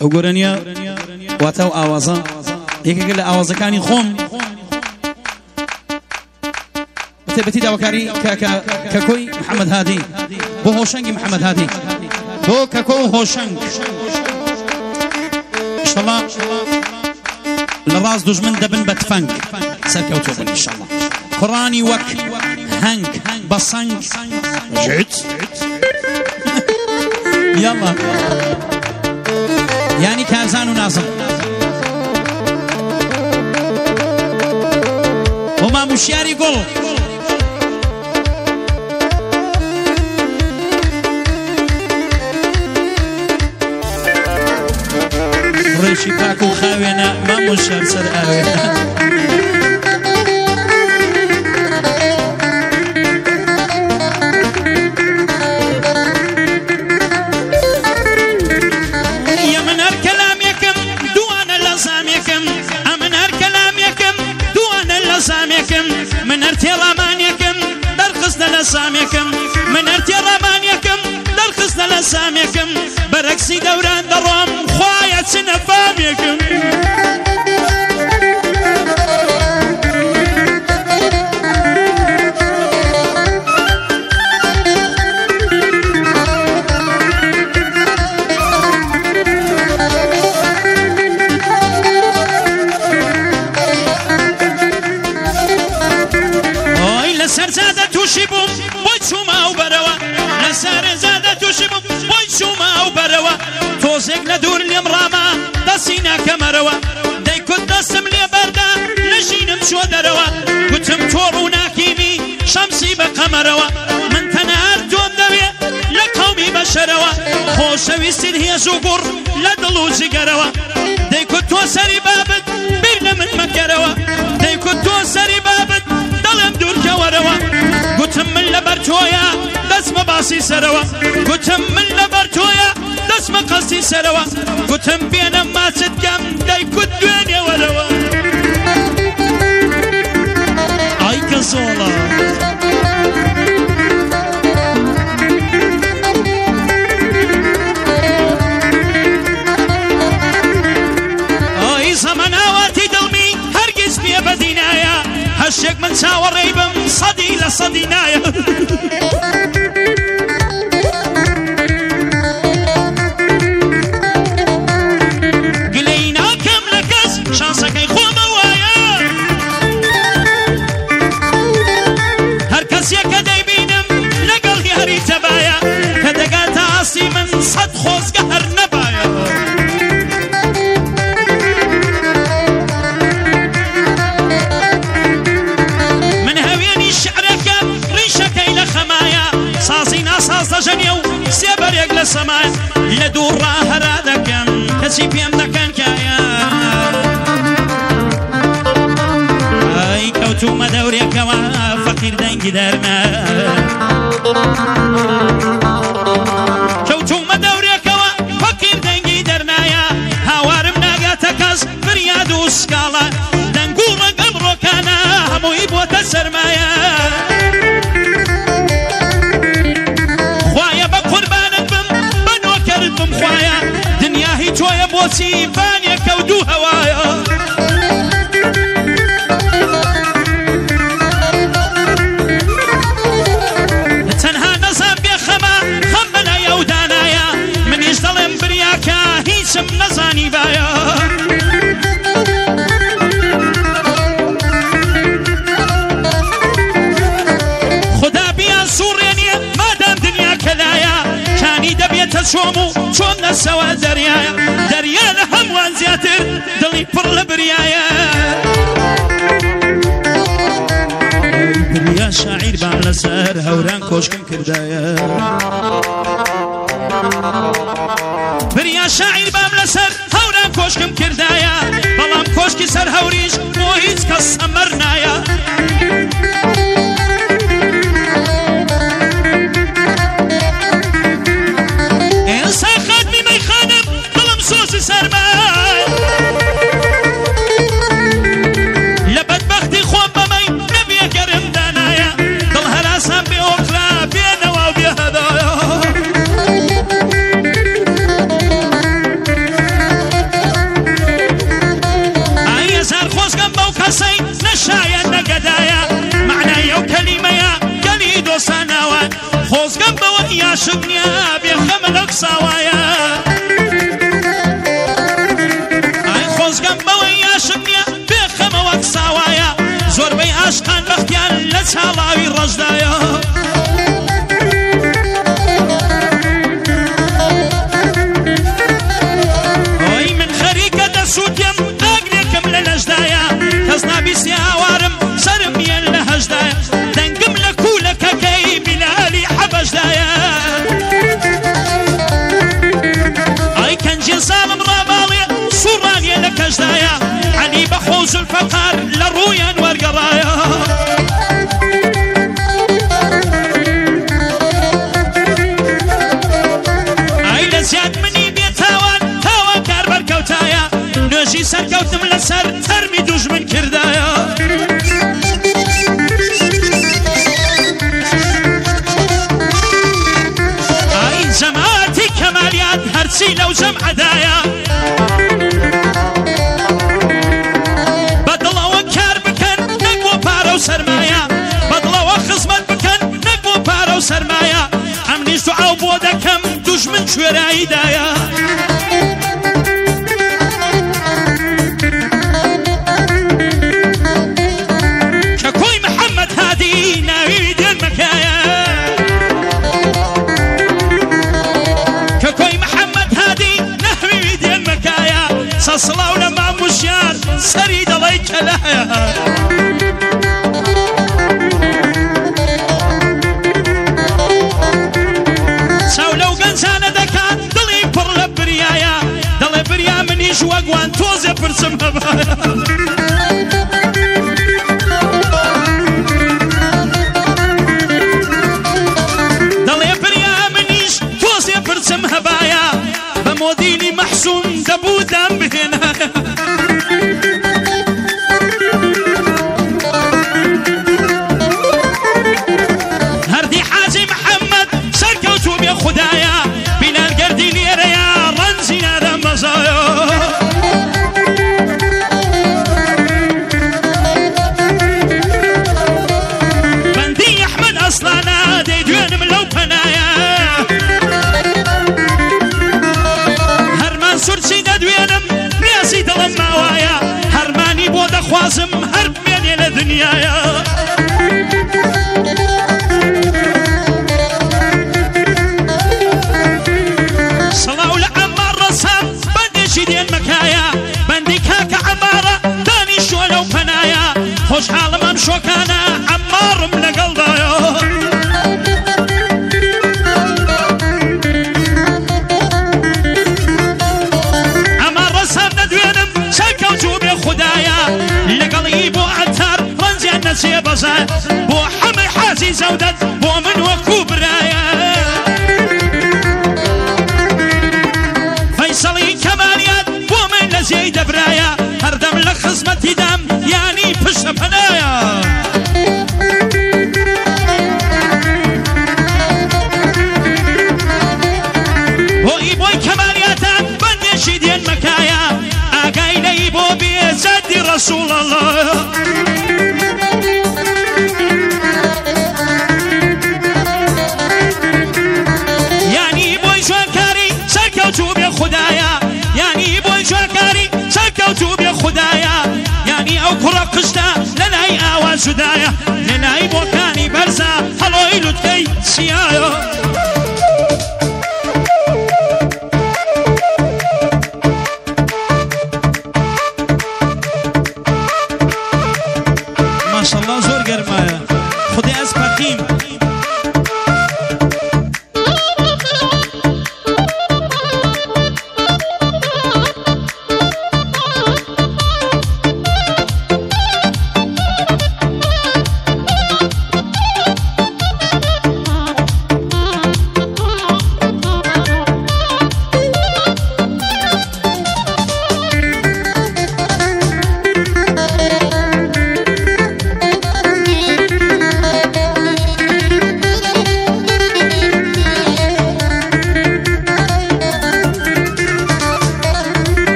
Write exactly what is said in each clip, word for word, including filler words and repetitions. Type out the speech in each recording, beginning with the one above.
وقرنيا واتو آوازا يكي قل آوازا كاني خوم بتي داوكاري ككوي محمد هادي بو هوشنگي محمد هادي بو ككو هوشنگ إن شاء الله لراس دجمن دبن بتفنك سركوتوبن إن شاء الله قراني وك هنك بصنك جيت يلا يعني كارزان ونازم وما مشياري قل ريشي باكو خاوينا ما مشيار سر آوينا من ارتي رمانيكم درخصنا لساميكم من ارتي رمانيكم درخصنا لساميكم بركسي دوران دروم خوايا سنفاميكم توشيبو بوشوما وبروا لسار زادة توشيبو بوشوما وبروا توزق لدور اليوم راما دسينا كمروا داي كنت دسم لي بردا نجين مشو دروا كنتم تورونا كيمي شمسي بقمروا من تنهار دوم دوي لقومي بشروا خوشوي سيد هي زوقور لدلو زقروا داي كنت وسري بابد بيرنا من مكروا داي كنت وسري بابد دلم دور كوروا قلتم من لبرتويا دسم باسي سروا قلتم من لبرتويا دسم قصي سروا قلتم بينا ما تتقم داي كدويني وروا اي كسولا اي زمناواتي دلمي هرقز بيا بدينايا هالشيك من ساور ريبم صدي لصدينايا قلينا كم لكز شانسك يخو موايا هركز يكدي بينم لقل هري تبايا كدقات عصي من صد خوز قهر نبايا جنيو سيبر يقل السماء لدور راه رادكم كسي بيم دكان كايا اي كوتو مدوري كوا فقير دنجي دارنا كوتو مدوري كوا فقير دنجي دارنا يا هوارم ناقاتكز فرياد وسكالا دنقور قبرو كانا همو يبوة السرمايا دنيا هي تويا بوسي فانيا كودو هوايا تنها نظام بيخما خمنا يودانايا من يشتغل برياكا هي سم نزاني بايا خدا بيا سورينيا مادام دنيا كلايا كاني دبيت شومو شوم نسوا دريايا دريانا هموان زياتر دلي برل بريايا بريا شاعر بعلى سهر هوران كوشكم كردايا بريا شاعر بعلى سهر هوران كوشكم كردايا بلام كوشكي سر هوريش موهيز كسمرنايا سرماي لبد بختي خوب بمي نبي كرم دنايا ضل هلاسا بأخرى بينا وبيهدايا عاشقنيا بيخم نقصاوايا اي خوزقم بوي عاشقنيا بيخم وقصاوايا زور بي عاشقان بختيان لسالاوي رجدايا وي من خريقة دسوتيم اقليكم للجدايا كزنا بيسي اوارم سرميا لهجدايا دنقم لكولك كي بلالي حبجدايا اي كنجي صالم رابالي صوراني لك اجدايا علي بخوز الفقار لرويا ورقرايا اي لزياد مني بيتاوان تاوان كاربر كوتايا نجي سر كوتم لسر ترمي دوج من كردايا اي جماعتي كماليات هرسي لو جمع دايا بدلا وكار بكن نقوى بارو سرمايا بدلا وخصمت بكن نقوى بارو سرمايا امنيش دعاو بودكم دوج من شوراي دايا ككوي محمد هادي ناوي ديال مكايا ككوي محمد هادي ناوي ديال مكايا صلاو لما مشيار سريد الله يكلايا ساولو قنزانة دكان دلي برلا بريايا دلي بريا منيش وقوان توزي برسم هبايا دلي بريا منيش توزي برسم هبايا بموديني محسون دبودا بهنا هردي حاجي محمد سركوتو بيا خدايا بنا القردي ليريا رنزينا ذا مزايا بندي احمد اصلانا دي دوين ملو بنايا هرمان سرسي دوينم رياسي دلن ماوايا هرماني بودا خوازم هرب مني لدنيايا صلاو لعمار رسام بندي شدين مكايا بندي كاكا عمارة داني شو لو بنايا خوش حالم امشو كانا عمار من قلبايا عمار رسام ندوينم ساكو جوبي خدايا لقلي بو عتار رنزي النسي بزا بو حمي حازي زودت بو من وكو برايا فيصلي كماليات بو من لزي دبرايا هردم لك خزمتي دم يعني بش بنايا بوي بوي كمالياتان بندي شدين مكايا اقاي لي بو بيزادي رسول الله يعني بوي شوكاري سركوتو بيا خدايا يعني بوي شوكاري سركوتو بيا خدايا يعني او كرة قشتا لناي اواز جدايا لناي بوكاني برزا هلوي لتكي سيايا ما شاء الله زور قرمايا خدي اسبقيم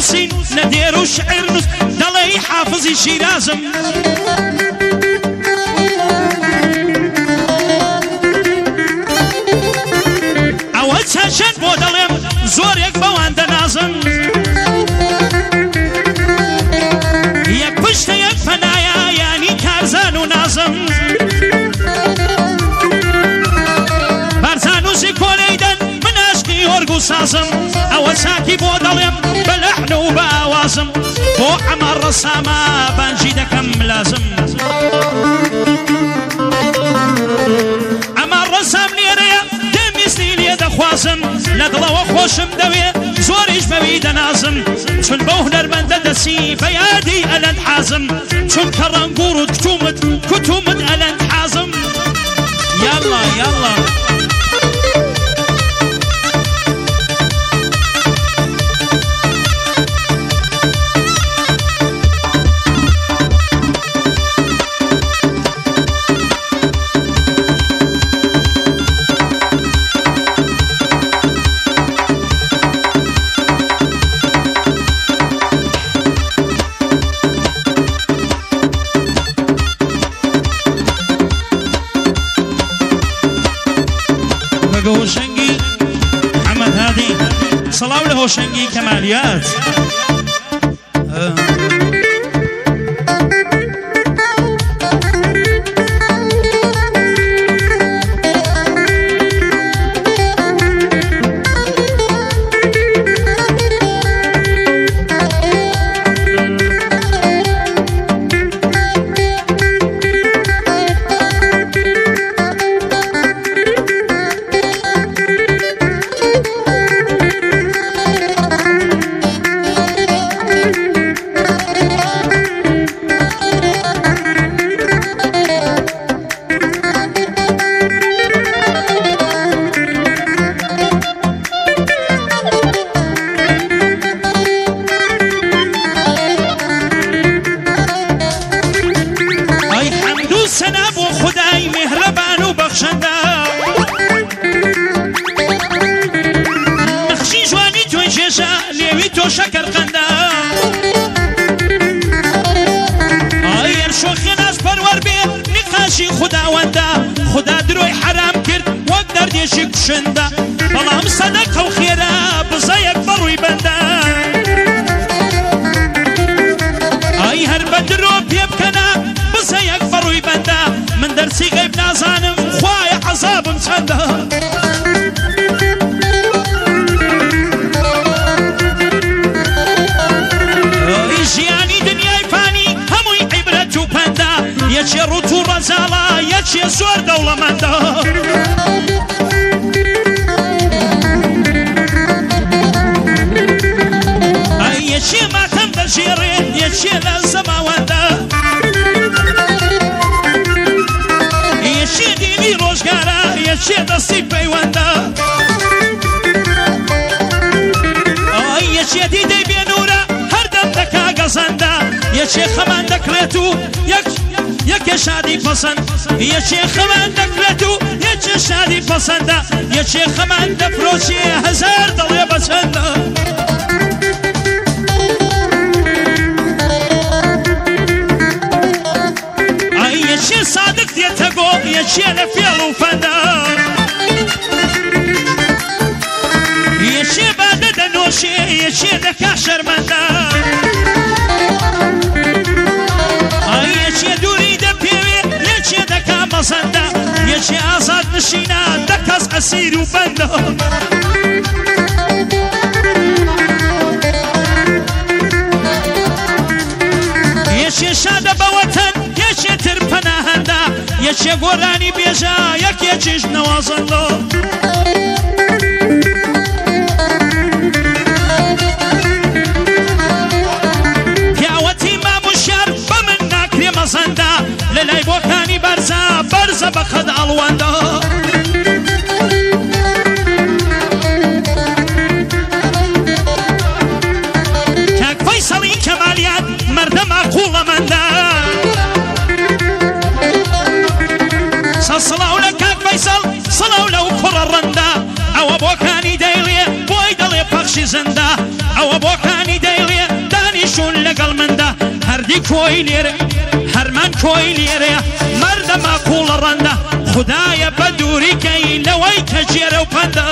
نووسین لە دێر و شعر نووس دەڵێی حافزی شیرازم ئەوە چەند بۆ دەڵێم زۆرێک بەوان دەنازم یەک پشتە یەک پەنایە یانی کارزان و نازم بارزانوسی کۆلەیدەن من عاشقی هۆرگ و سازم ئەوە چاکی بۆ دەڵێم بە لەحن و بە ئاوازم بۆ ئەمە ڕەسامە بانجی دەکەم لازم ئەمە ڕەسام لێرەیە دەمیستی لێ دەخوازم لە دڵەوە خۆشم دەوێ زۆریش بەوی دەنازم چون بەو هونەرمەندە دەسی بە یادی ئەلەند حازم چونکە ڕەنگوڕ و کتومت کتومت ئەلەند حازم یاڵڵا یاڵڵا هۆشنگی محەممەد هادی سەڵاو لە هۆشنگی کەمالیات خدا دروی حرام کرد وەک دەردێشی کوشندا بەڵام سەدەقە و خێرا بزەیەک بەڕووی بەندا ئای هەر بە درۆ پێ بکەنا بزەیەک بەڕووی بەندا من دەرسی غەیب نازانم خوایە عەزابم چەندە ژیانی دنیای فانی هەمووی عیبرەت و پەندا یەکێ ڕوت و ڕەزاڵە یەکێ زۆر دەوڵەمەندە ئەی یەکێ ماتەم دەژێڕێ یەکێ لە زەماوەندە یەکێ دینی ڕۆژگارە یەکێ دەستی پەیوەندە ئەی یەکێ دیدەی بێنورە هەردەم دەکا گەزەندە یەکێ خەمان دەکرێت و یەک یەکێ شادی پەسەند یەکێ خەمان دەکرێت و یەکێ شادی پەسەندە یەکێ خەمان دەفرۆچێ هەزار دەڵێ بەچەندە ئای یەکێ سادق دێتە گۆ یەکێ لە فێڵ و فەندە یەکێ بادە دەنۆشێ یەکێ دەکا شەرمەندە ئای یەکێ دووری دەپێوێ یەکێ دەکا مەزەندە یەکێ ئازاد نشینە دەکەس ئەسیر و بەندە یەکێ شادە بەوەتەن یەکێ تر پەناهەندە یەکێ گۆرانی بێژە یەکێکیش نەوازەندە پیاوەتی ماموشار بە من ناکرێ مەزەندە لە لای بۆکانی بەرزە بەرزە بە خەد ئەڵوەندە کاک فەیسەڵی کەمالیات مەردە ماقوڵەمەندە سەڵاو لە کاک فەیسەڵ سەڵاو لەو کوڕە ڕەندە ئەوە بۆکانی دەیڵێ بۆی دەڵێ پەخشی زەندە ئەوە بۆکانی دەیڵێ سعدی کوی لێرە هەرمان کۆی لێرەیە مەردەما کوڵە ڕەندە خدایە بە دووریکەی لەوەی کە ژێرە و پەندە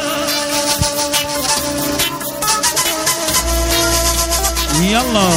یەڵڵا